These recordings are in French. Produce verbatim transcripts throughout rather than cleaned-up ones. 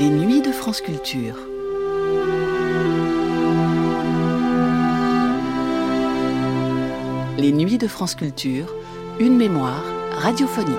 Les nuits de France Culture. Les nuits de France Culture, une mémoire radiophonique.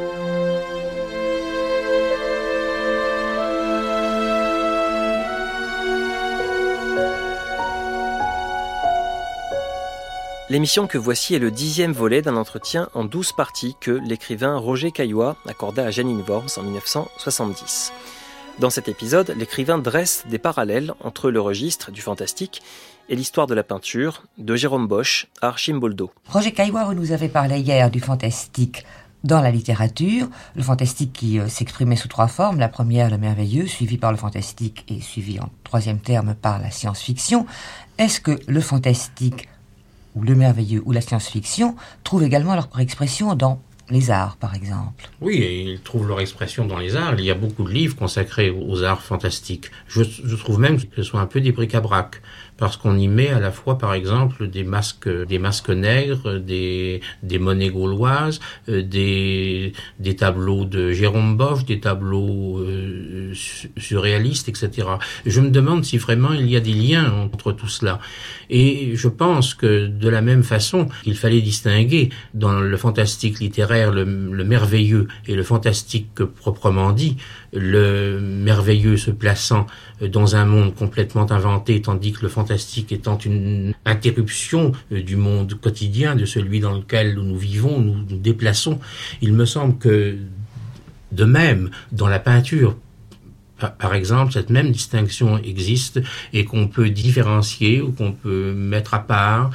L'émission que voici est le dixième volet d'un entretien en douze parties que l'écrivain Roger Caillois accorda à Janine Worms en dix-neuf cent soixante-dix. Dans cet épisode, l'écrivain dresse des parallèles entre le registre du fantastique et l'histoire de la peinture, de Jérôme Bosch à Archimboldo. Roger Caillois, vous nous avez parlé hier du fantastique dans la littérature, le fantastique qui euh, s'exprimait sous trois formes, la première, le merveilleux, suivi par le fantastique et suivi en troisième terme par la science-fiction. Est-ce que le fantastique ou le merveilleux ou la science-fiction trouvent également leur expression dans les arts, par exemple? Oui, ils trouvent leur expression dans les arts. Il y a beaucoup de livres consacrés aux arts fantastiques. Je, je trouve même que ce soit un peu des bric-à-brac, parce qu'on y met à la fois, par exemple, des masques, des masques nègres, des, des monnaies gauloises, euh, des, des tableaux de Jérôme Bosch, des tableaux euh, surréalistes, et cetera. Je me demande si vraiment il y a des liens entre tout cela. Et je pense que de la même façon, il fallait distinguer dans le fantastique littéraire le, le merveilleux et le fantastique proprement dit, le merveilleux se plaçant dans un monde complètement inventé, tandis que le fantastique étant une interruption du monde quotidien, de celui dans lequel nous vivons, nous nous déplaçons. Il me semble que, de même, dans la peinture, par exemple, cette même distinction existe et qu'on peut différencier ou qu'on peut mettre à part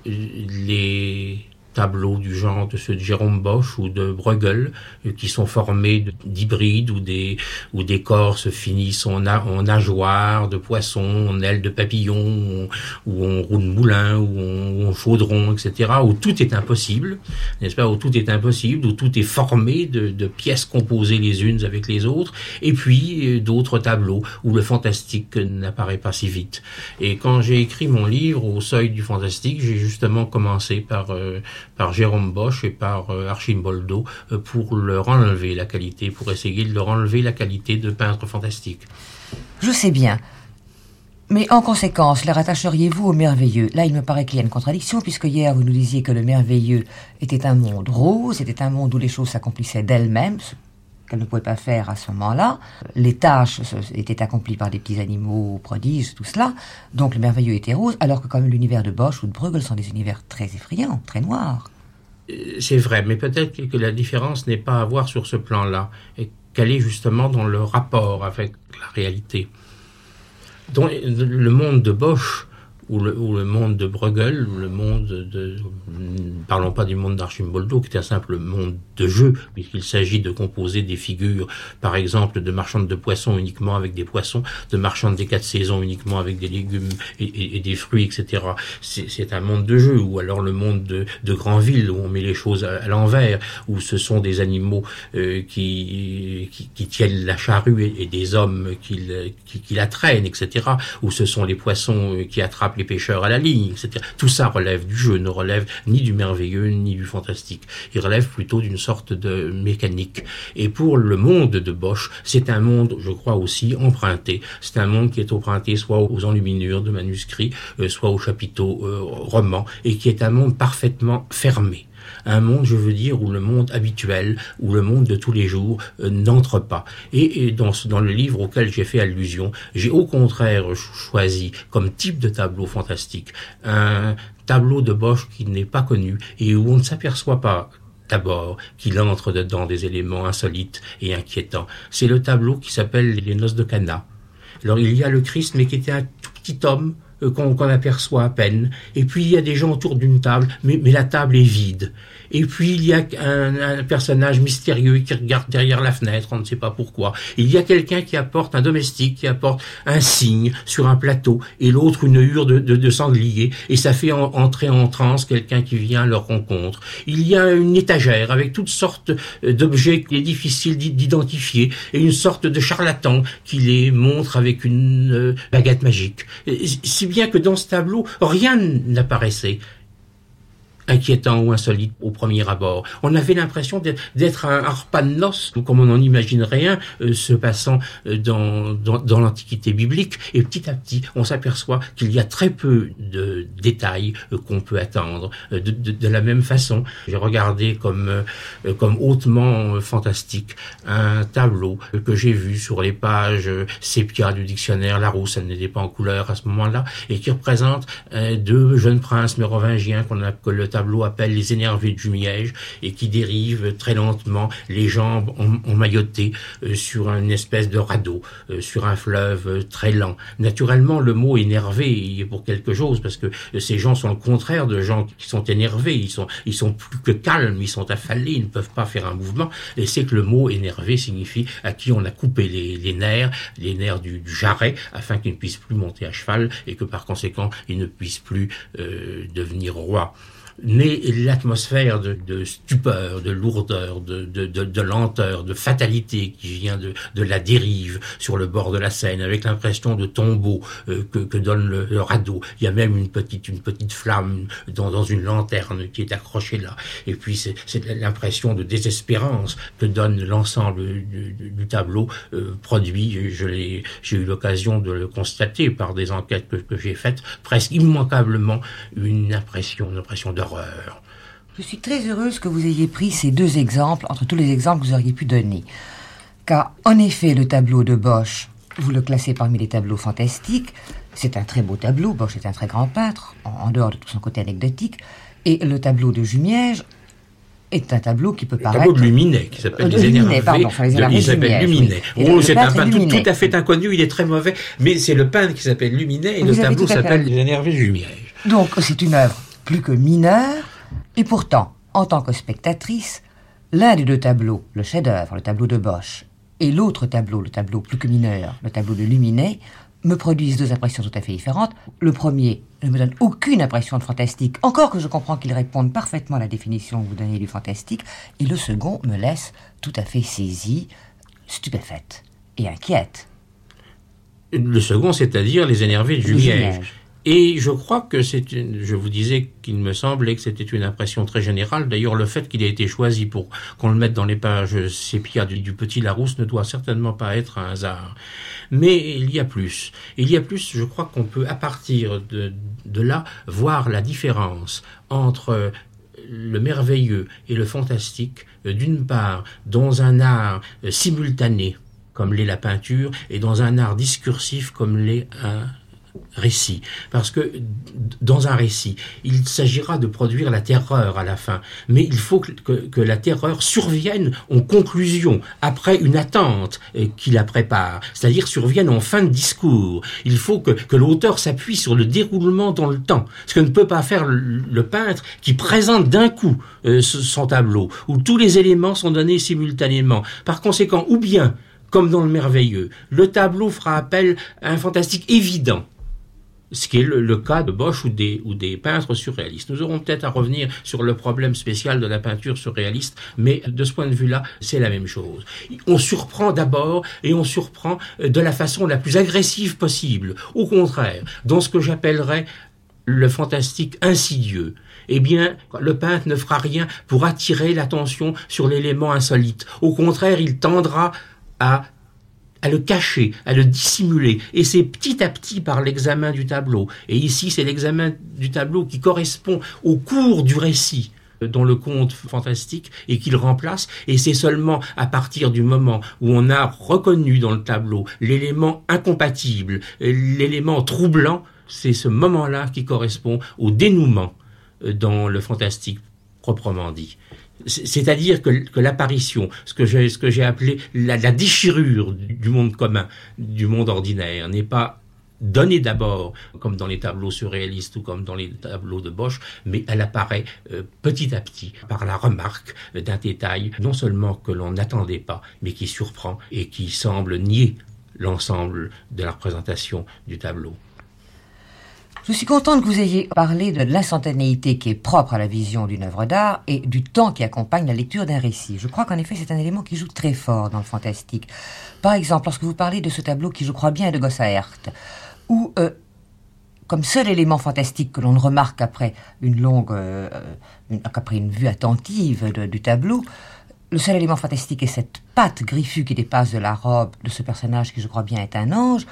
les tableaux du genre de ceux de Jérôme Bosch ou de Bruegel, qui sont formés d'hybrides où des, où des corps se finissent en, na, en nageoires de poissons, en ailes de papillons, ou en roue de moulin, ou en, en chaudron, et cetera, où tout est impossible, n'est-ce pas, où tout est impossible, où tout est formé de, de pièces composées les unes avec les autres, et puis d'autres tableaux où le fantastique n'apparaît pas si vite. Et quand j'ai écrit mon livre Au seuil du fantastique, j'ai justement commencé par euh, par Jérôme Bosch et par euh, Archimboldo euh, pour leur enlever la qualité, pour essayer de leur enlever la qualité de peintre fantastique. Je sais bien. Mais en conséquence, les rattacheriez-vous au merveilleux? Là, il me paraît qu'il y a une contradiction, puisque hier, vous nous disiez que le merveilleux était un monde rose, était un monde où les choses s'accomplissaient d'elles-mêmes, ce qu'elles ne pouvaient pas faire à ce moment-là. Les tâches étaient accomplies par des petits animaux prodiges, tout cela. Donc le merveilleux était rose, alors que quand même l'univers de Bosch ou de Bruegel sont des univers très effrayants, très noirs. C'est vrai, mais peut-être que la différence n'est pas à voir sur ce plan-là, et qu'elle est justement dans le rapport avec la réalité. Dans le monde de Bosch, ou le, ou le monde de Bruegel, ou le monde de... Parlons pas du monde d'Archimboldo, qui est un simple monde de jeu, puisqu'il s'agit de composer des figures, par exemple, de marchandes de poissons uniquement avec des poissons, de marchandes des quatre saisons uniquement avec des légumes et, et, et des fruits, et cetera. C'est, c'est un monde de jeu, ou alors le monde de, de Granville, où on met les choses à, à l'envers, où ce sont des animaux euh, qui, qui, qui tiennent la charrue et, et des hommes qui, qui, qui la traînent, et cetera. Où ce sont les poissons qui attrapent les pêcheurs à la ligne, et cetera. Tout ça relève du jeu, ne relève ni du merveilleux, ni du fantastique. Il relève plutôt d'une sorte de mécanique. Et pour le monde de Bosch, c'est un monde, je crois aussi, emprunté. C'est un monde qui est emprunté soit aux enluminures de manuscrits, euh, soit aux chapiteaux euh, romans, et qui est un monde parfaitement fermé. Un monde, je veux dire, où le monde habituel, où le monde de tous les jours euh, n'entre pas. Et, et dans, dans le livre auquel j'ai fait allusion, j'ai au contraire choisi comme type de tableau fantastique un tableau de Bosch qui n'est pas connu et où on ne s'aperçoit pas d'abord qu'il entre dedans des éléments insolites et inquiétants. C'est le tableau qui s'appelle Les Noces de Cana. Alors il y a le Christ, mais qui était un tout petit homme, Qu'on, qu'on aperçoit à peine, et puis il y a des gens autour d'une table, mais, mais la table est vide. Et puis il y a un, un personnage mystérieux qui regarde derrière la fenêtre, on ne sait pas pourquoi. Il y a quelqu'un qui apporte, un domestique qui apporte un cygne sur un plateau, et l'autre une hure de, de, de sanglier, et ça fait en, entrer en transe quelqu'un qui vient à leur rencontre. Il y a une étagère avec toutes sortes d'objets qu'il est difficile d'identifier, et une sorte de charlatan qui les montre avec une baguette magique. Si bien que dans ce tableau, rien n'apparaissait. inquiétant ou insolite au premier abord. On avait l'impression d'être un repas de noces, comme on en imaginerait un, euh, se passant euh, dans, dans, dans l'Antiquité biblique, et petit à petit, on s'aperçoit qu'il y a très peu de détails euh, qu'on peut attendre. Euh, de, de, de la même façon, j'ai regardé comme, euh, comme hautement euh, fantastique un tableau euh, que j'ai vu sur les pages euh, sépia du dictionnaire Larousse, elle n'était pas en couleur à ce moment-là, et qui représente euh, deux jeunes princes mérovingiens qu'on a, que le tableau appelle les énervés du Miège, et qui dérivent très lentement, les jambes emmaillotées euh, sur une espèce de radeau, euh, sur un fleuve euh, très lent. Naturellement, le mot énervé il est pour quelque chose, parce que euh, ces gens sont le contraire de gens qui sont énervés, ils sont, ils sont plus que calmes, ils sont affalés, ils ne peuvent pas faire un mouvement, et c'est que le mot énervé signifie à qui on a coupé les, les nerfs, les nerfs du, du jarret, afin qu'il ne puisse plus monter à cheval, et que par conséquent, il ne puisse plus euh, devenir roi. Mais l'atmosphère de, de stupeur, de lourdeur, de, de, de, de lenteur, de fatalité qui vient de, de la dérive sur le bord de la Seine, avec l'impression de tombeau euh, que, que donne le, le radeau. Il y a même une petite, une petite flamme dans, dans une lanterne qui est accrochée là. Et puis c'est, c'est l'impression de désespérance que donne l'ensemble du, du, du tableau euh, produit. Je l'ai, j'ai eu l'occasion de le constater par des enquêtes que, que j'ai faites, presque immanquablement une impression, une impression de horreur. Je suis très heureuse que vous ayez pris ces deux exemples entre tous les exemples que vous auriez pu donner. Car, en effet, le tableau de Bosch, vous le classez parmi les tableaux fantastiques. C'est un très beau tableau. Bosch est un très grand peintre, en dehors de tout son côté anecdotique. Et le tableau de Jumièges est un tableau qui peut paraître... Le tableau de Luminet, qui s'appelle euh, Les Énervés. Pardon, il s'appelle Luminet. Oui. Oh, c'est un peintre tout, tout à fait inconnu, il est très mauvais, mais c'est le peintre qui s'appelle Luminet, et vous le tableau s'appelle Les Énervés de Jumièges. Donc, c'est une œuvre plus que mineure, et pourtant, en tant que spectatrice, l'un des deux tableaux, le chef-d'œuvre, le tableau de Bosch, et l'autre tableau, le tableau plus que mineur, le tableau de Luminet, me produisent deux impressions tout à fait différentes. Le premier ne me donne aucune impression de fantastique, encore que je comprends qu'il réponde parfaitement à la définition que vous donnez du fantastique, et le second me laisse tout à fait saisie, stupéfaite et inquiète. Le second, c'est-à-dire Les Énervés de Jumièges. Et je crois que c'est une, je vous disais qu'il me semblait que c'était une impression très générale. D'ailleurs, le fait qu'il ait été choisi pour qu'on le mette dans les pages sépia du, du Petit Larousse ne doit certainement pas être un hasard. Mais il y a plus. Il y a plus, je crois qu'on peut, à partir de, de là, voir la différence entre le merveilleux et le fantastique, d'une part, dans un art simultané, comme l'est la peinture, et dans un art discursif, comme l'est un récit. Parce que dans un récit, il s'agira de produire la terreur à la fin, mais il faut que, que, que la terreur survienne en conclusion, après une attente euh, qui la prépare, c'est-à-dire survienne en fin de discours. Il faut que, que l'auteur s'appuie sur le déroulement dans le temps, ce que ne peut pas faire le, le peintre qui présente d'un coup euh, son tableau, où tous les éléments sont donnés simultanément. Par conséquent, ou bien, comme dans le merveilleux, le tableau fera appel à un fantastique évident, ce qui est le, le cas de Bosch ou des, ou des peintres surréalistes. Nous aurons peut-être à revenir sur le problème spécial de la peinture surréaliste, mais de ce point de vue-là, c'est la même chose. On surprend d'abord, et on surprend de la façon la plus agressive possible. Au contraire, dans ce que j'appellerais le fantastique insidieux, eh bien, le peintre ne fera rien pour attirer l'attention sur l'élément insolite. Au contraire, il tendra à à le cacher, à le dissimuler. Et c'est petit à petit par l'examen du tableau. Et ici, c'est l'examen du tableau qui correspond au cours du récit dans le conte fantastique et qu'il remplace. Et c'est seulement à partir du moment où on a reconnu dans le tableau l'élément incompatible, l'élément troublant, c'est ce moment-là qui correspond au dénouement dans le fantastique proprement dit. C'est-à-dire que, que l'apparition, ce que j'ai, ce que j'ai appelé la, la déchirure du, du monde commun, du monde ordinaire, n'est pas donnée d'abord, comme dans les tableaux surréalistes ou comme dans les tableaux de Bosch, mais elle apparaît euh, petit à petit par la remarque d'un détail, non seulement que l'on n'attendait pas, mais qui surprend et qui semble nier l'ensemble de la représentation du tableau. Je suis contente que vous ayez parlé de l'instantanéité qui est propre à la vision d'une œuvre d'art et du temps qui accompagne la lecture d'un récit. Je crois qu'en effet, c'est un élément qui joue très fort dans le fantastique. Par exemple, lorsque vous parlez de ce tableau qui, je crois bien, est de Gossaert, où, euh, comme seul élément fantastique que l'on ne remarque qu'après une longue, euh, une, qu'après une vue attentive de, du tableau, le seul élément fantastique est cette patte griffue qui dépasse de la robe de ce personnage qui, je crois bien, est un ange.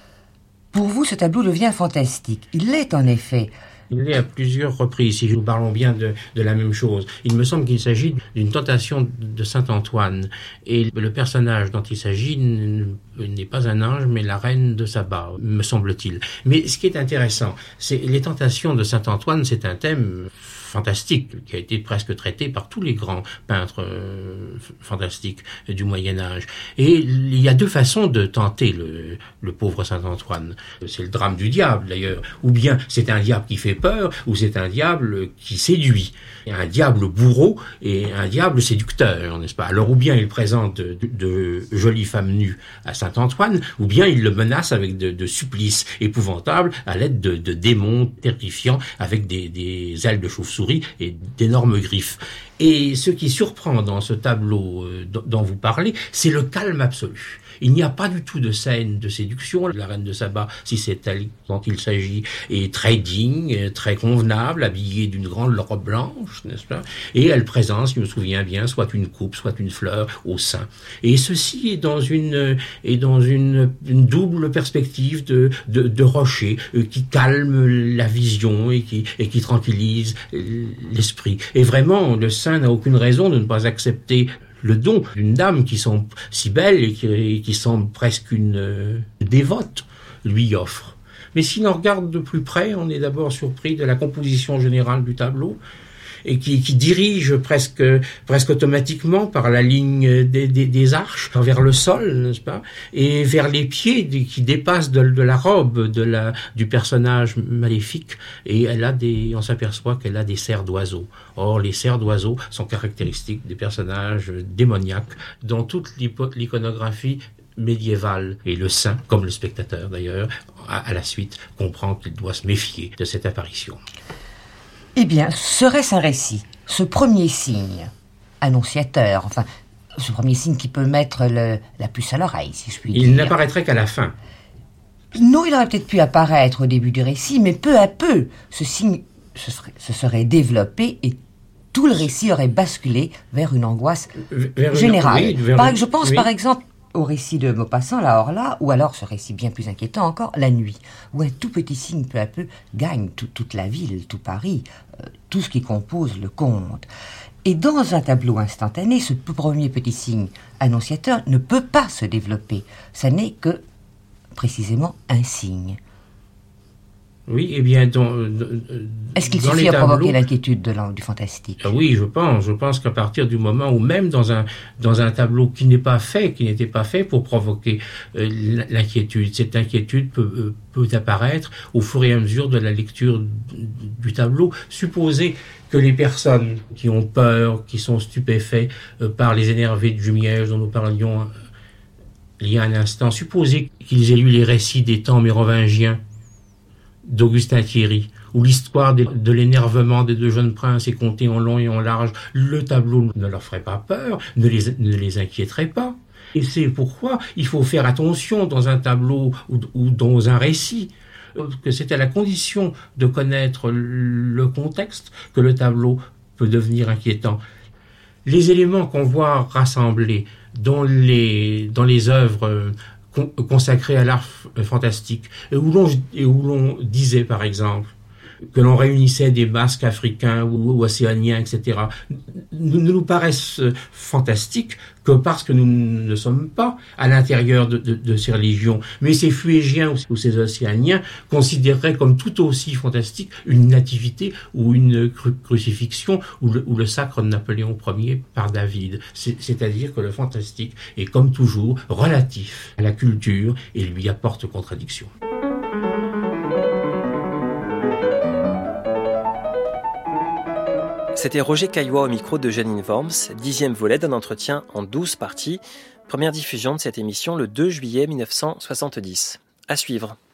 Pour vous, ce tableau devient fantastique. Il l'est en effet. Il l'est à plusieurs reprises, si nous parlons bien de, de la même chose. Il me semble qu'il s'agit d'une tentation de saint Antoine. Et le personnage dont il s'agit n'est pas un ange, mais la reine de Saba, me semble-t-il. Mais ce qui est intéressant, c'est les tentations de saint Antoine, c'est un thème fantastique, qui a été presque traité par tous les grands peintres euh, fantastiques du Moyen-Âge. Et il y a deux façons de tenter le, le pauvre saint Antoine. C'est le drame du diable, d'ailleurs. Ou bien c'est un diable qui fait peur, ou c'est un diable qui séduit. Il y a un diable bourreau et un diable séducteur, n'est-ce pas? Alors, ou bien il présente de, de, de jolies femmes nues à saint Antoine, ou bien il le menace avec de, de supplices épouvantables à l'aide de, de démons terrifiants avec des, des ailes de chauve-souris et d'énormes griffes. Et ce qui surprend dans ce tableau euh, dont vous parlez, c'est le calme absolu. Il n'y a pas du tout de scène de séduction. La reine de Saba, si c'est elle dont il s'agit, est très digne, très convenable, habillée d'une grande robe blanche, n'est-ce pas? Et elle présente, si je me souviens bien, soit une coupe, soit une fleur au sein. Et ceci est dans une, est dans une, une double perspective de, de, de rocher euh, qui calme la vision et qui, et qui tranquillise l'esprit. Et vraiment, le saint n'a aucune raison de ne pas accepter le don d'une dame qui semble si belle et qui, et qui semble presque une euh, dévote lui offre. Mais si l'on regarde de plus près, on est d'abord surpris de la composition générale du tableau et qui, qui dirige presque, presque automatiquement par la ligne des, des, des arches vers le sol, n'est-ce pas, et vers les pieds qui dépassent de, de la robe de la, du personnage maléfique, et elle a des, on s'aperçoit qu'elle a des serres d'oiseaux. Or, les serres d'oiseaux sont caractéristiques des personnages démoniaques dans toute l'iconographie médiévale. Et le saint, comme le spectateur d'ailleurs, à, à la suite, comprend qu'il doit se méfier de cette apparition. Eh bien, serait-ce un récit, ce premier signe annonciateur, enfin, ce premier signe qui peut mettre le, la puce à l'oreille, si je puis dire. Il n'apparaîtrait qu'à la fin. Non, il aurait peut-être pu apparaître au début du récit, mais peu à peu, ce signe se serait, se serait développé et tout le récit aurait basculé vers une angoisse vers générale. Une, oui, vers par, je pense oui. par exemple au récit de Maupassant, la Horla, ou alors ce récit bien plus inquiétant encore, La Nuit, où un tout petit signe peu à peu gagne tout, toute la ville, tout Paris, euh, tout ce qui compose le conte. Et dans un tableau instantané, ce premier petit signe annonciateur ne peut pas se développer. Ça n'est que, précisément, un signe. Oui, eh bien, dans, Est-ce qu'il suffit à tableaux, provoquer l'inquiétude de du fantastique? Oui, je pense. Je pense qu'à partir du moment où même dans un dans un tableau qui n'est pas fait, qui n'était pas fait pour provoquer euh, l'inquiétude, cette inquiétude peut, euh, peut apparaître au fur et à mesure de la lecture du tableau. Supposez que les personnes qui ont peur, qui sont stupéfaits euh, par les énervés de Jumièges dont nous parlions euh, il y a un instant, supposez qu'ils aient lu les récits des temps mérovingiens d'Augustin Thierry, où l'histoire de, de l'énervement des deux jeunes princes est contée en long et en large, le tableau ne leur ferait pas peur, ne les, ne les inquiéterait pas. Et c'est pourquoi il faut faire attention dans un tableau ou, ou dans un récit, que c'est à la condition de connaître le contexte que le tableau peut devenir inquiétant. Les éléments qu'on voit rassemblés dans les, dans les œuvres consacré à l'art fantastique, et où l'on, et où l'on disait par exemple que l'on réunissait des masques africains ou, ou océaniens, et cetera, ne nous paraissent fantastiques que parce que nous ne sommes pas à l'intérieur de, de, de ces religions. Mais ces Fuégiens ou ces Océaniens considéreraient comme tout aussi fantastique une nativité ou une cru- crucifixion ou le, ou le sacre de Napoléon Ier par David. C'est, c'est-à-dire que le fantastique est comme toujours relatif à la culture et lui apporte contradiction. C'était Roger Caillois au micro de Janine Worms, dixième volet d'un entretien en douze parties. Première diffusion de cette émission le deux juillet mille neuf cent soixante-dix. À suivre.